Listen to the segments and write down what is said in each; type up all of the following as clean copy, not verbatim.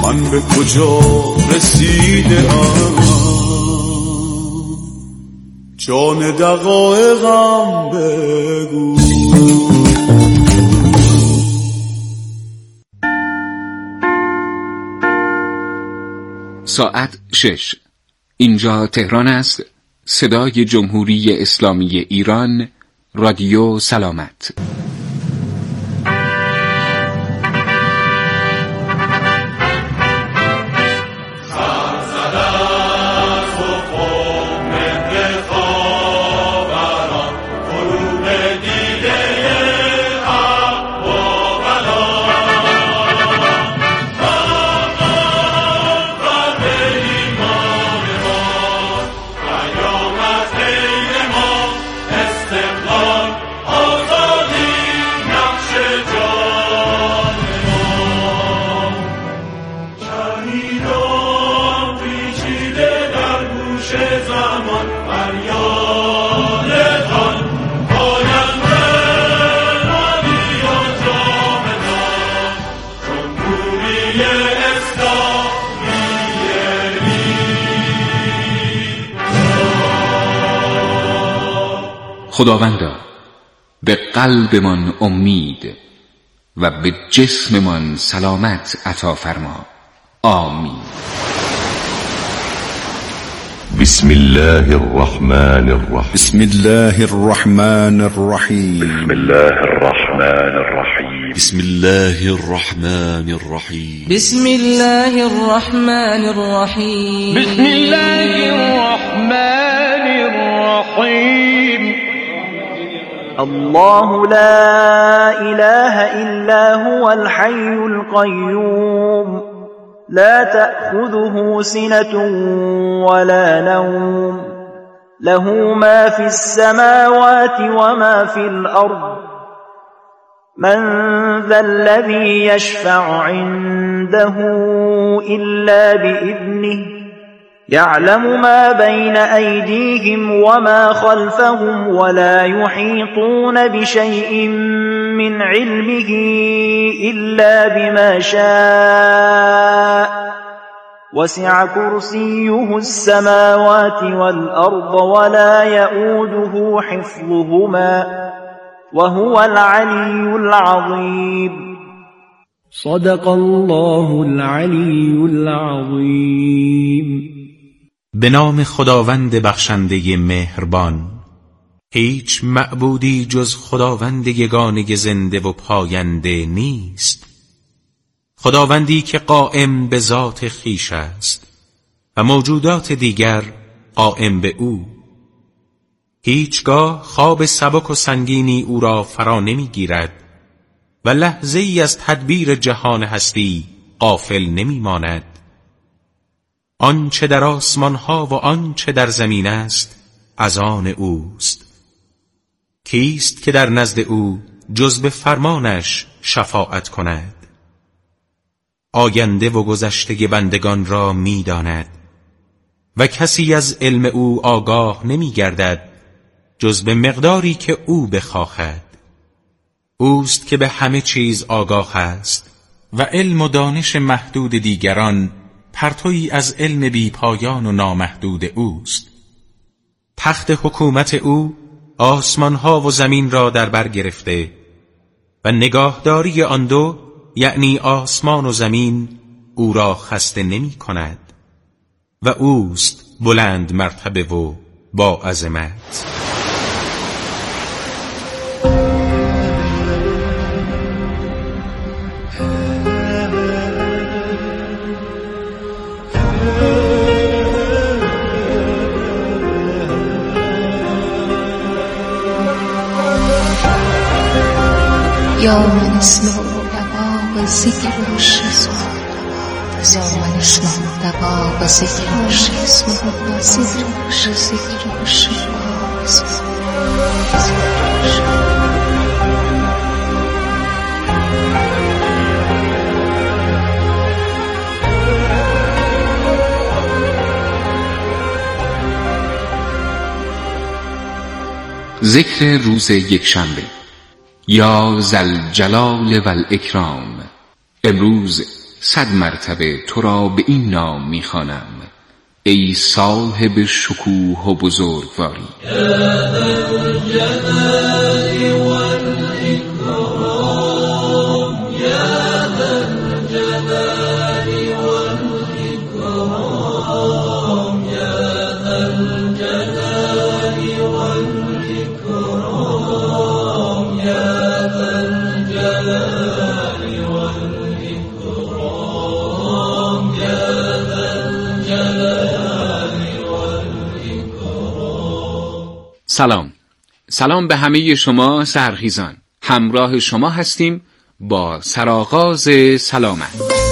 من به کجا رسیدم. جان دقایقم بگو. ساعت 6. اینجا تهران است. صدای جمهوری اسلامی ایران، رادیو سلامت. خداوندا به قلبمان امید و به جسممان سلامت عطا فرما. آمین. بسم الله الرحمن الرحیم. بسم الله الرحمن الرحیم. بسم الله الرحمن الرحیم. بسم الله الرحمن الرحیم. بسم الله الرحمن الرحیم. بسم الله الرحمن الرحیم. الله لا إله إلا هو الحي القيوم لا تأخذه سنة ولا نوم له ما في السماوات وما في الأرض من ذا الذي يشفع عنده إلا بإذنه يعلم ما بين أيديهم وما خلفهم ولا يحيطون بشيء من علمه إلا بما شاء وسع كرسيه السماوات والأرض ولا يؤوده حفظهما وهو العلي العظيم. صدق الله العلی العظیم. به نام خداوند بخشنده مهربان. هیچ معبودی جز خداوند یگانه زنده و پاینده نیست. خداوندی که قائم به ذات خویش است و موجودات دیگر قائم به او. هیچگاه خواب سبک و سنگینی او را فرا نمیگیرد و لحظه ای از تدبیر جهان هستی غافل نمی ماند. آنچه در آسمان ها و آنچه در زمین است از آن اوست. کیست که در نزد او جز به فرمانش شفاعت کند؟ آینده و گذشته بندگان را می داند و کسی از علم او آگاه نمی گردد جز به مقداری که او بخواهد. اوست که به همه چیز آگاه است و علم و دانش محدود دیگران پرتویی از علم بی پایان و نامحدود اوست. تخت حکومت او آسمانها و زمین را در بر گرفته و نگاهداری آن دو یعنی آسمان و زمین او را خسته نمی کند و اوست بلند مرتبه و با عظمت. یا من اسمه دقاق ذکر و شیزم یا من اسمه دقاق ذکر و شیزم ذکر و شیزم. ذکر روز یکشنبه. یا ذوالجلال و الاکرام. امروز 100 مرتبه تو را به این نام می‌خوانم: ای صاحب شکوه و بزرگواری. سلام به همه شما سحرخیزان. همراه شما هستیم با سرآغاز سلامت.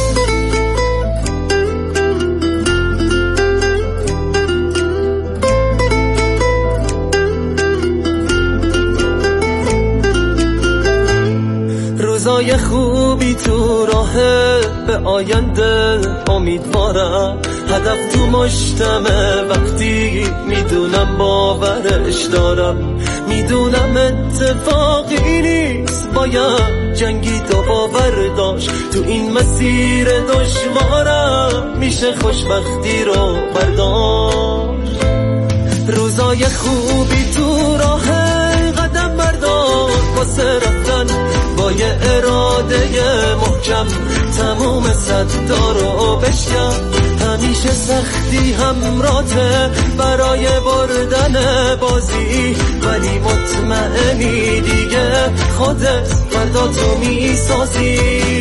روزای خوبی تو راهه، به آینده امیدوارم. هدف تو مشتمه وقتی میدونم باورش دارم. میدونم اتفاقی نیست، باید جنگید و باور داشت. تو این مسیر دشوارم میشه خوشبختی رو برداشت. روزای خوبی تو راهه، قدم بردار واسه رفتن با یه اراده محکم. تموم صدا رو بشکن، همیشه سختی همراته برای بردن بازی. ولی مطمئنی دیگه خودت فردا تو میسازی.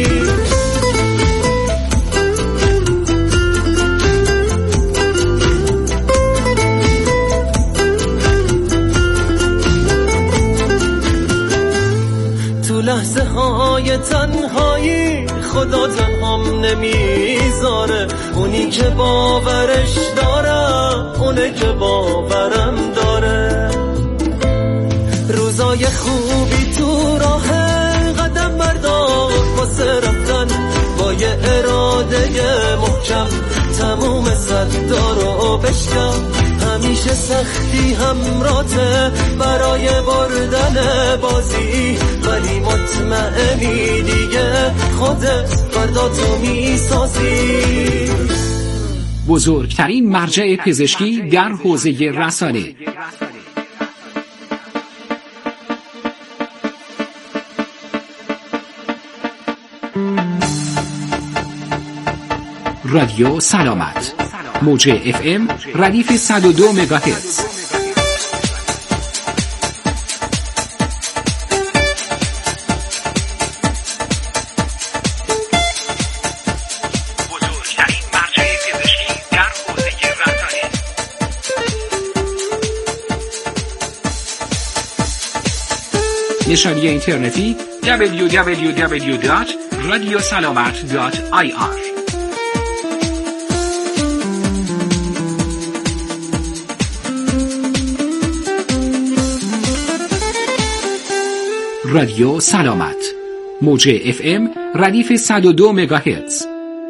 لحظه های تنهایی خدا تنهام نمیذاره. اونی که باورش دارم، اونه که باورم داره. روزای خوبی تو راهه، قدم بردار واسه رفتن با یه اراده محکم. تموم صدا رو بشکن، همیشه سختی همراته برای بردن بازی. ولی مطمئنی دیگه خودت فردا تو میسازی. بزرگترین مرجع پزشکی در حوزه رسانه، رادیو سلامت، موج FM ردیف 102 مگاهرتز. بزرگترین مرجع پزشکی در حوزه رسانه. نشانی اینترنتی www.radiosalamat.ir. رادیو سلامت، موج FM ردیف 102 مگاهرتز.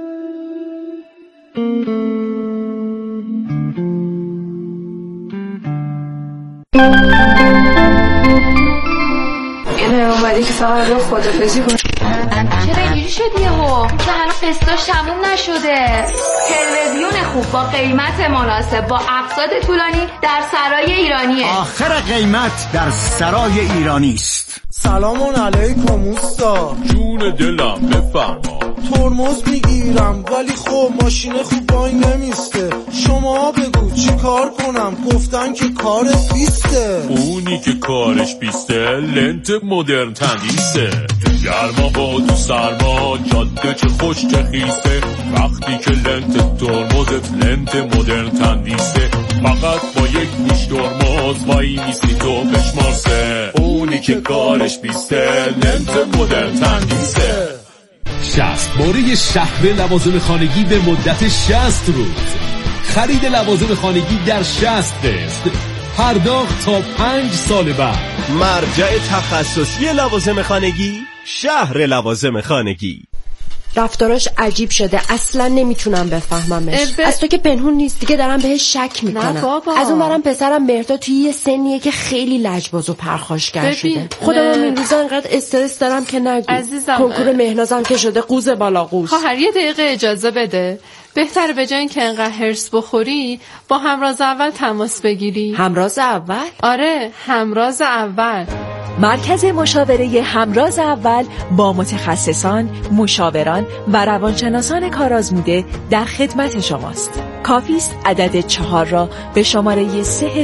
اینه اومدی که فقط رو خدافزی کنی. چرا اینجوری شد یهو؟ که هنوز فستاش تموم نشده. تلویزیون خوب با قیمت مناسب با اقساط طولانی در سرای ایرانیه. آخر قیمت در سرای ایرانی است. سلام علیکم اوستا. جون دلم بفرما. ترمز میگیرم ولی خب ماشین خوب وای نمیسته. شما بگو چی کار کنم؟ گفتن که کارت بیسته. اونی که کارش بیسته لنت مدرن تندیسه. گرما با تو سرما جاده چه خوش چه خیسته. وقتی که لنت ترمزت لنت مدرن تندیسه. فقط با یک گوش ترمز وای میسی تو بشمارسه. اونی که کارش بیسته لنت مدرن تندیسه. 60 باره شهر لوازم خانگی به مدت 60 روز. خرید لوازم خانگی در 60 قسط، پرداخت تا 5 سال بعد. مرجع تخصصی لوازم خانگی، شهر لوازم خانگی. رفتاراش عجیب شده، اصلا نمیتونم بفهممش. از تو که پنهون نیست دیگه، دارم بهش شک میکنم. از اون برم پسرم مهرداد توی یه سنیه که خیلی لجباز و پرخاشگر شده. خودم این روزا انقدر استرس دارم که نگو. عزیزم کنکور مهنازم که شده قوز بالا قوز. خواهر یه دقیقه اجازه بده. بهتره به جای اینکه انقدر هرس بخوری با همراز اول تماس بگیری. همراز اول؟ آره، همراز اول. مرکز مشاوره همراز اول با متخصصان، مشاوران و روانشناسان کارآزموده در خدمت شماست. کافی است عدد 4 را به شماره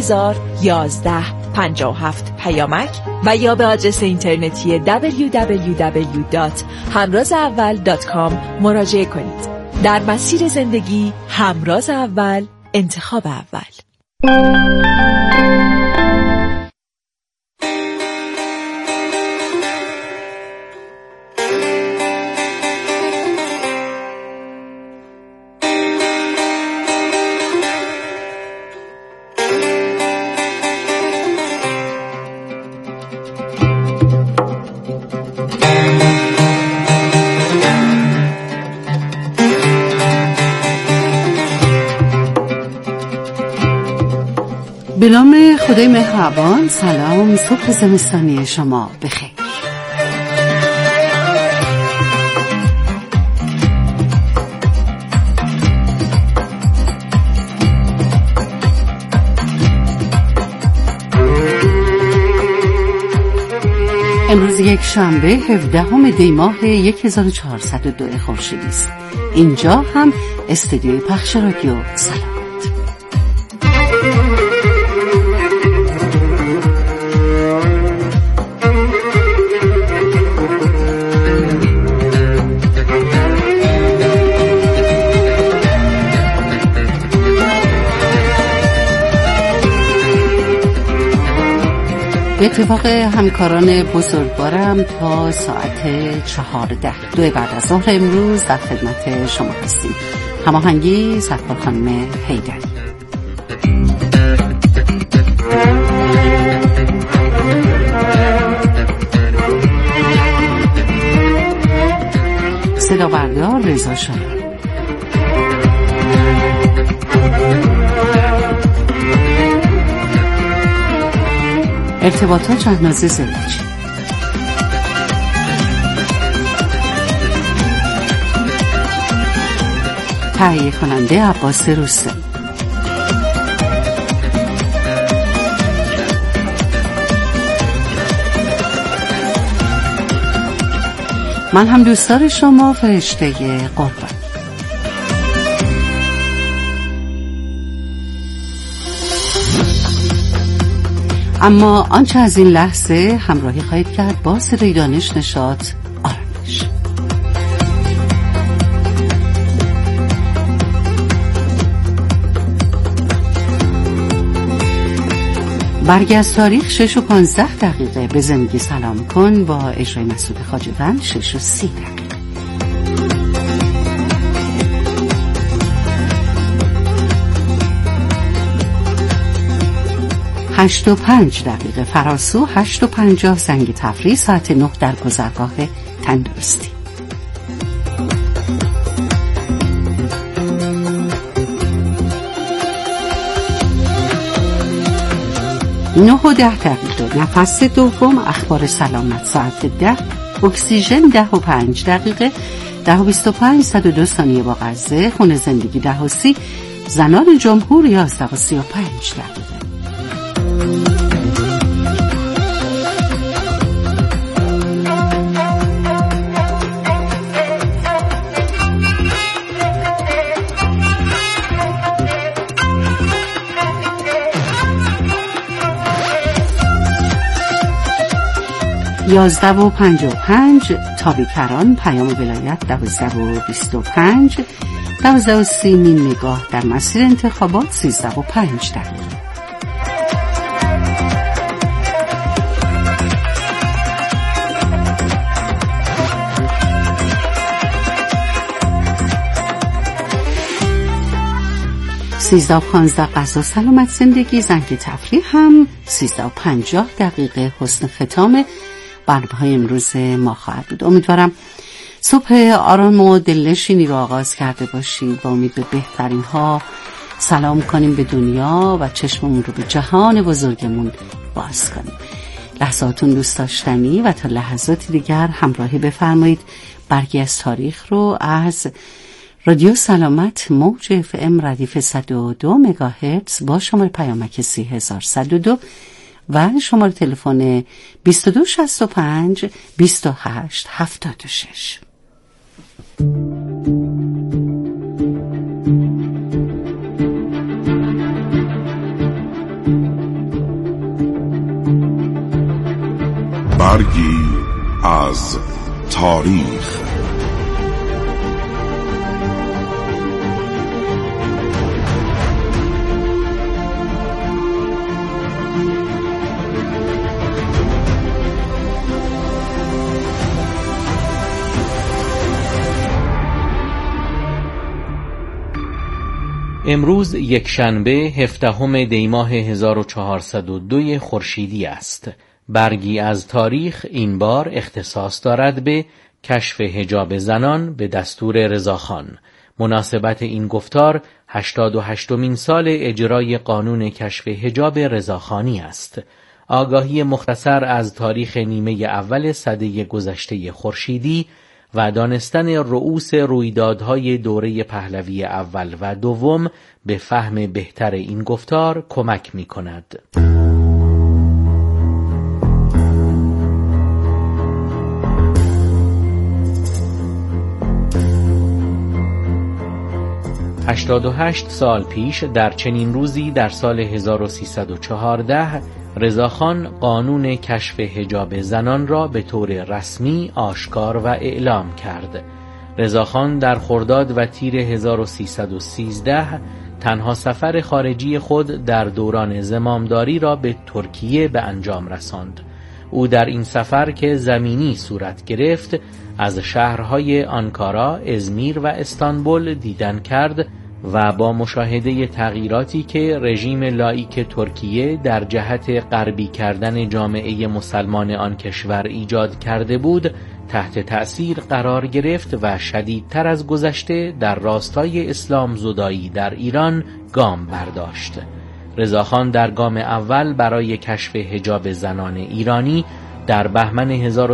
301157 پیامک و یا به آدرس اینترنتی www.hamrazaawal.com مراجعه کنید. در مسیر زندگی همراز اول، انتخاب اول. به نام خدای مهربان. سلام، صبح زمستانی شما بخیر. امروز یک شنبه 17 دی ماه 1402 خورشیدی است. اینجا هم استودیوی پخش رادیو سلام. به اتفاق همکاران بزرگوارم تا ساعت 14 بعد از ظهر امروز در خدمت شما هستیم. هماهنگی سرکار خانم حیدری. صدا بردار رضا شاه. ارتباطات شهناز زندگی. تهیه کننده عباس روستایی. من هم دوستدار شما فرشته قربان. اما آنچه از این لحظه همراهی خواهید کرد با صدای دانش، نشاط، آرامش. برگه از تاریخ 6:15 به زندگی سلام کن با اجرای مسعود خواجه‌وند 6:30. 8:05 فراسو 8:50 زنگ تفریح، ساعت 9 در گذرگاه تندرستی. نه و 10 نفس دوم، اخبار سلامت ساعت 10، اکسیژن 10:05، 10:25 102 ثانیه با غزه، خونه زندگی 10:30، زنان جمهور 11:35. یازده و 55 تابیکران، پیام ولایت 12:25، 12:30 نیم نگاه در مسیر انتخابات 13:05. سیزده و 15 غذا سلامت زندگی، زنگ تفریح هم 13:50 حسن ختام برنامه‌های امروز ما خواهد بود. امیدوارم صبح آرام و دلنشینی رو آغاز کرده باشید. با امید به بهترین ها سلام کنیم به دنیا و چشممون رو به جهان بزرگمون باز کنیم. لحظاتون دوست داشتنی و تا لحظاتی دیگر همراهی بفرمایید. برگی از تاریخ رو از رادیو سلامت موج FM ردیف 102 مگاهرتز با شماره پیامک 3102 و شماره تلفن 2265 2876. برگی از تاریخ. امروز یکشنبه 17 دیماه 1402 خورشیدی است. برگی از تاریخ این بار اختصاص دارد به کشف حجاب زنان به دستور رضاخان. مناسبت این گفتار 88مین سال اجرای قانون کشف حجاب رضاخانی است. آگاهی مختصر از تاریخ نیمه اول سده گذشته خورشیدی و دانستن رؤوس رویدادهای دوره پهلوی اول و دوم به فهم بهتر این گفتار کمک می کند. هشت سال پیش در چنین روزی در سال 1314 رضاخان قانون کشف حجاب زنان را به طور رسمی آشکار و اعلام کرد. رضاخان در خرداد و تیر 1313 تنها سفر خارجی خود در دوران زمامداری را به ترکیه به انجام رساند. او در این سفر که زمینی صورت گرفت از شهرهای آنکارا، ازمیر و استانبول دیدن کرد و با مشاهده تغییراتی که رژیم لاییک ترکیه در جهت غربی کردن جامعه مسلمان آن کشور ایجاد کرده بود تحت تأثیر قرار گرفت و شدیدتر از گذشته در راستای اسلام زدایی در ایران گام برداشت. رضاخان در گام اول برای کشف حجاب زنان ایرانی در بهمن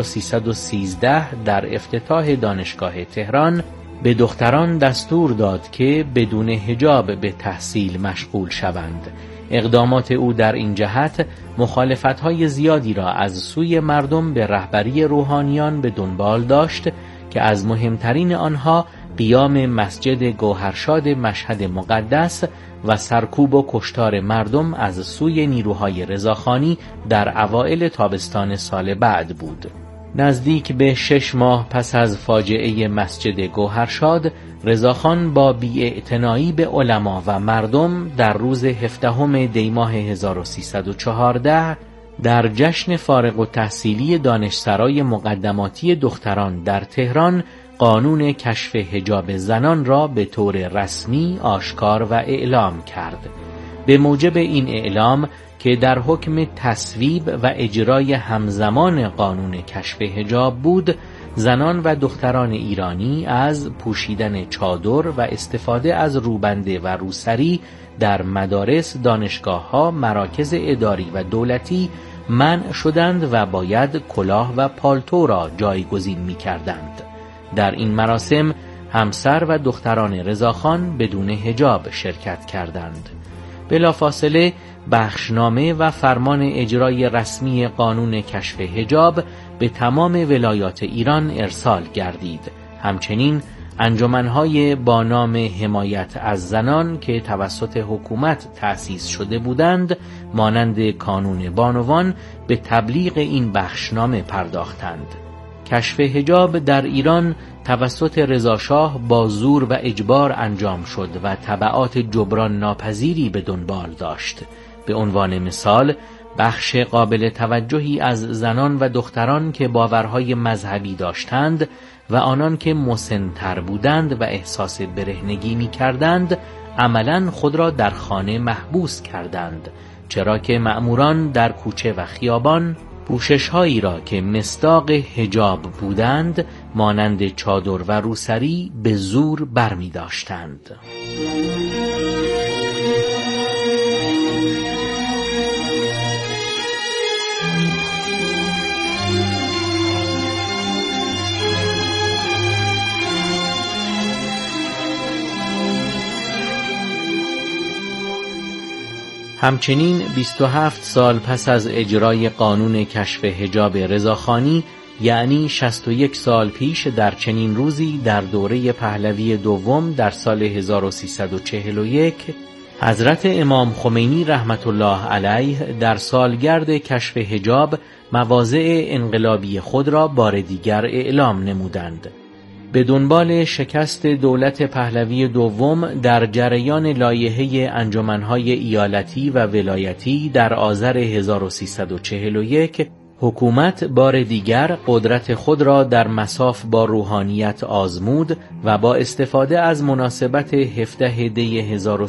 1313 در افتتاح دانشگاه تهران به دختران دستور داد که بدون حجاب به تحصیل مشغول شوند. اقدامات او در این جهت مخالفت‌های زیادی را از سوی مردم به رهبری روحانیان به دنبال داشت که از مهمترین آنها قیام مسجد گوهرشاد مشهد مقدس و سرکوب و کشتار مردم از سوی نیروهای رضاخانی در اوایل تابستان سال بعد بود. نزدیک به 6 ماه پس از فاجعه مسجد گوهرشاد، رضاخان با بی‌اعتنایی به علما و مردم در روز 17 دیماه 1314 در جشن فارغ التحصیلی دانشسرای مقدماتی دختران در تهران قانون کشف حجاب زنان را به طور رسمی آشکار و اعلام کرد. به موجب این اعلام که در حکم تصویب و اجرای همزمان قانون کشف حجاب بود، زنان و دختران ایرانی از پوشیدن چادر و استفاده از روبنده و روسری در مدارس، دانشگاه‌ها، مراکز اداری و دولتی منع شدند و باید کلاه و پالتو را جایگزین می‌کردند. در این مراسم همسر و دختران رضاخان بدون حجاب شرکت کردند. بلافاصله بخشنامه و فرمان اجرای رسمی قانون کشف حجاب به تمام ولایات ایران ارسال گردید. همچنین انجمن‌های با نام حمایت از زنان که توسط حکومت تأسیس شده بودند، مانند کانون بانوان، به تبلیغ این بخشنامه پرداختند. کشف حجاب در ایران توسط رضاشاه با زور و اجبار انجام شد و تبعات جبران ناپذیری به دنبال داشت. به عنوان مثال، بخش قابل توجهی از زنان و دختران که باورهای مذهبی داشتند و آنان که مسن‌تر بودند و احساس برهنگی می کردند، عملاً خود را در خانه محبوس کردند، چرا که مأموران در کوچه و خیابان پوشش‌هایی را که مصداق حجاب بودند مانند چادر و روسری به زور برمی داشتند. همچنین 27 سال پس از اجرای قانون کشف حجاب رضاخانی، یعنی 61 سال پیش در چنین روزی در دوره پهلوی دوم در سال 1341، حضرت امام خمینی رحمت الله علیه در سالگرد کشف حجاب مواضع انقلابی خود را بار دیگر اعلام نمودند. به دنبال شکست دولت پهلوی دوم در جریان لایحه انجمنهای ایالتی و ولایتی در آذر 1341، حکومت بار دیگر قدرت خود را در مصاف با روحانیت آزمود و با استفاده از مناسبت 17 دی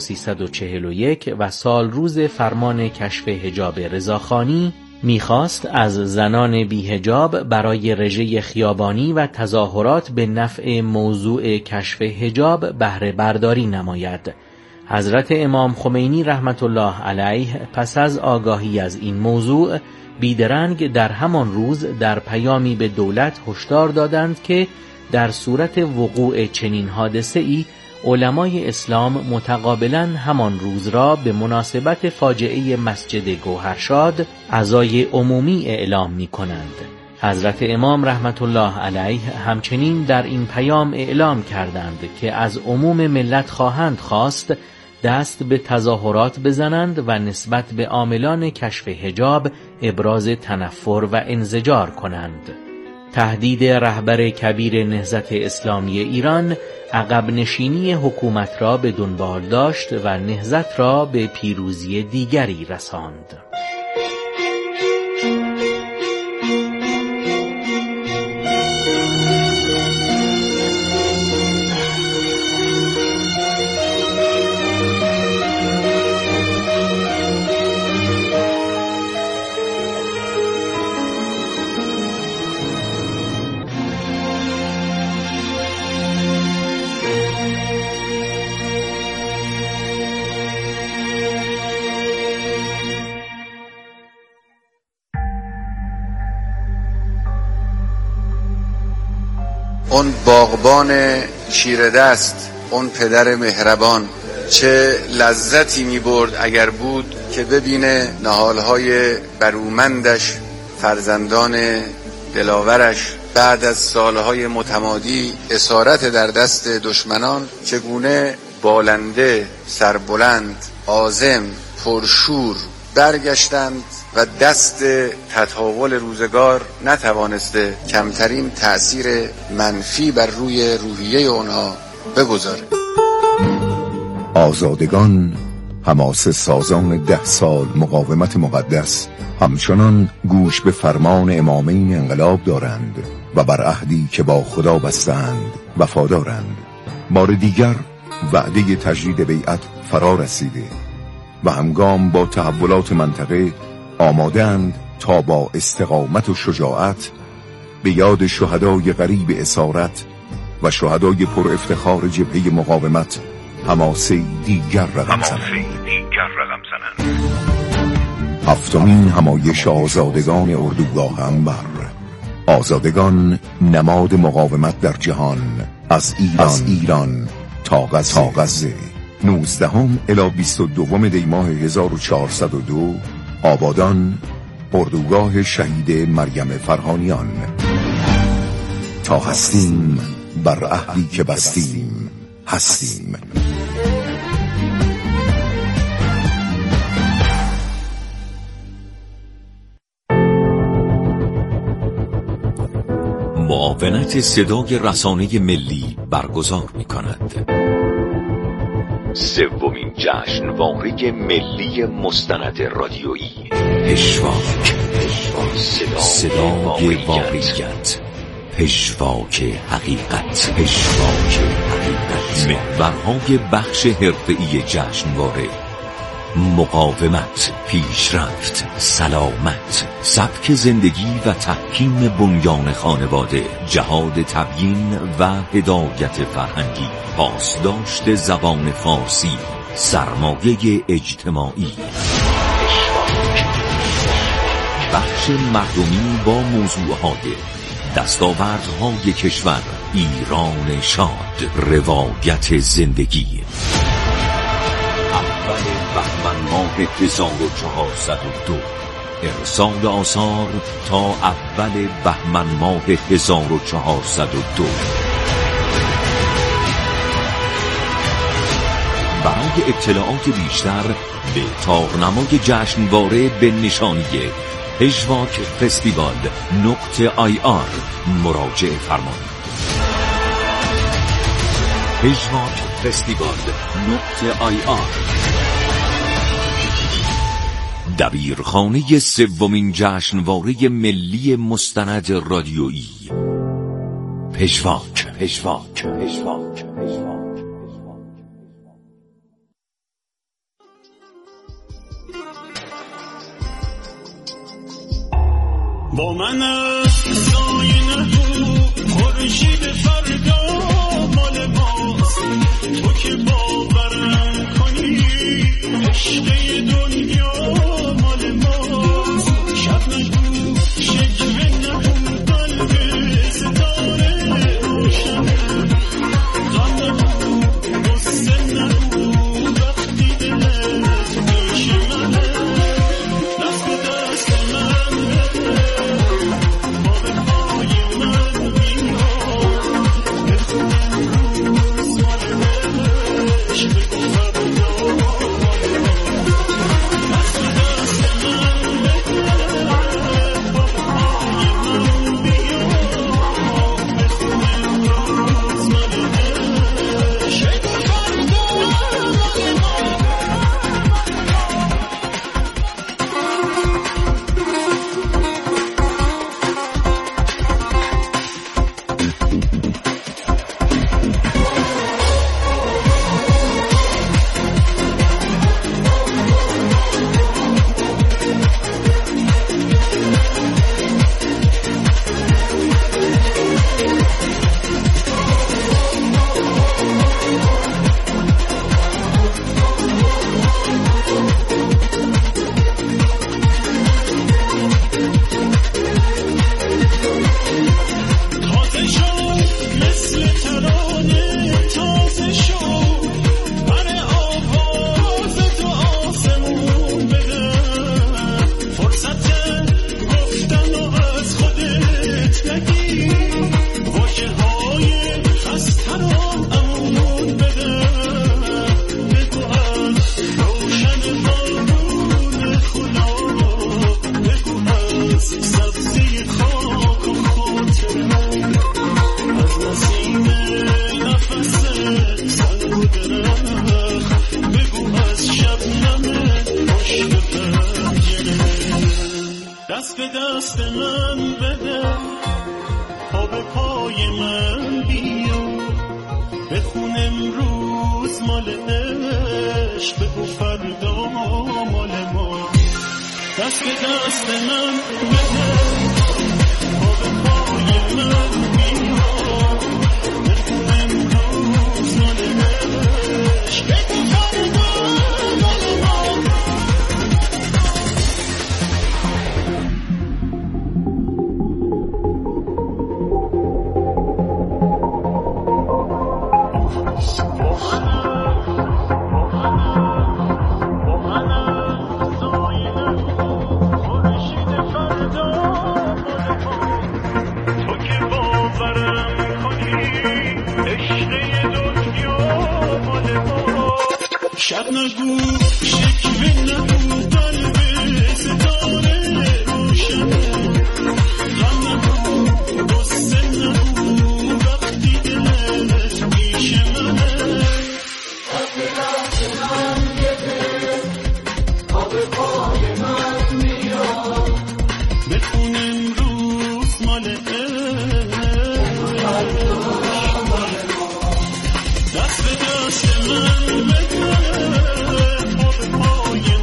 1341 و سال روز فرمان کشف حجاب رضاخانی میخواست از زنان بی‌حجاب برای رژه خیابانی و تظاهرات به نفع موضوع کشف حجاب بهره برداری نماید. حضرت امام خمینی رحمت الله علیه پس از آگاهی از این موضوع بیدرنگ در همان روز در پیامی به دولت هشدار دادند که در صورت وقوع چنین حادثه‌ای علمای اسلام متقابلاً همان روز را به مناسبت فاجعه مسجد گوهرشاد عزای عمومی اعلام می کنند. حضرت امام رحمت الله علیه همچنین در این پیام اعلام کردند که از عموم ملت خواهند خواست دست به تظاهرات بزنند و نسبت به عاملان کشف حجاب ابراز تنفر و انزجار کنند. تهدید رهبر کبیر نهضت اسلامی ایران عقب نشینی حکومت را به دنبال داشت و نهضت را به پیروزی دیگری رساند. اون باغبان چیره دست، اون پدر مهربان، چه لذتی می برد اگر بود که ببینه نهالهای برومندش، فرزندان دلاورش بعد از سالهای متمادی اسارت در دست دشمنان چگونه بالنده، سربلند، عازم، پرشور برگشتند و دست تطاول روزگار نتوانسته کمترین تأثیر منفی بر روی روحیه اونها بگذاره. آزادگان، حماسه سازان 10 سال مقاومت مقدس، همچنان گوش به فرمان امامین انقلاب دارند و بر عهدی که با خدا بستند وفادارند. بار دیگر وعده تجدید بیعت فرا رسیده و همگام با تحولات منطقه آماده‌اند تا با استقامت و شجاعت به یاد شهدای غریب اسارت و شهدای پر افتخار جبهه مقاومت حماسه دیگر رقم زنند. 7مین همایش آزادگان اردوگاه انبر. آزادگان نماد مقاومت در جهان، از ایران تا غزه. 19 الی 22 دی ماه 1402 آبادان، اردوگاه شهید مریم فرهانیان. تا هستیم بر عهدی که بستیم هستیم. معاونت صدای رسانه ملی برگزار می‌کند. 3مین جشنواره ملی مستند رادیویی پژواک، صدای واقعیت، پژواک حقیقت. محورهای بخش حرفه‌ای جشنواره: مقاومت، پیشرفت، سلامت، سبک زندگی و تحکیم بنیان خانواده، جهاد تبیین و هدایت فرهنگی، پاسداشت زبان فارسی، سرمایه اجتماعی. بخش مردمی با موضوعهای دستاوردهای کشور، ایران شاد، روایت زندگی. اول بهمن ماه 1402، ارسال آثار تا اول بهمن ماه 1402. برای اطلاعات بیشتر به تارنمای جشنواره به نشانی پژواک فستیوال .ir مراجعه فرمایید. پژواک فستیوال .ir، دبیرخانه سومین جشنواره ملی مستند رادیویی. پژواک. با من سایه نگو، خورشید فردا مال ماست. تو که باورم کنی عشق دنیا مال ماست. شب نگو، شکوه نگو، قلب ستاره روشنه. غم نگو، غصه نگو، وقتی دلت پیش منه. دست به دست من دست به دست من بده، پا به پای من بیا، بخون امروز مال عشق، بگو فردا مال ما. دست به دست من بده، پا به پای من بیا، بخون امروز مال عشق، بگو فردا مال ما. شب نگو، شکوه نگو، قلب ستاره روشنه. غم نگو، غصه نگو، وقتی دلت پیش منه. دست به دست من بده، تا به پای من بیا، بخون امروز مال دست به دست من بده، پا به پای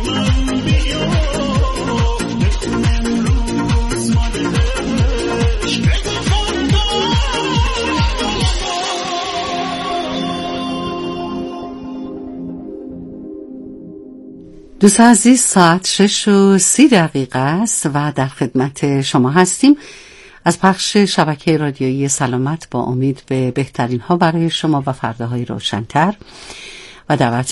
دوست عزیز، ساعت 6:30 است و در خدمت شما هستیم از پخش شبکه رادیویی سلامت با امید به بهترین ها برای شما و فرداهای روشن‌تر و دعوت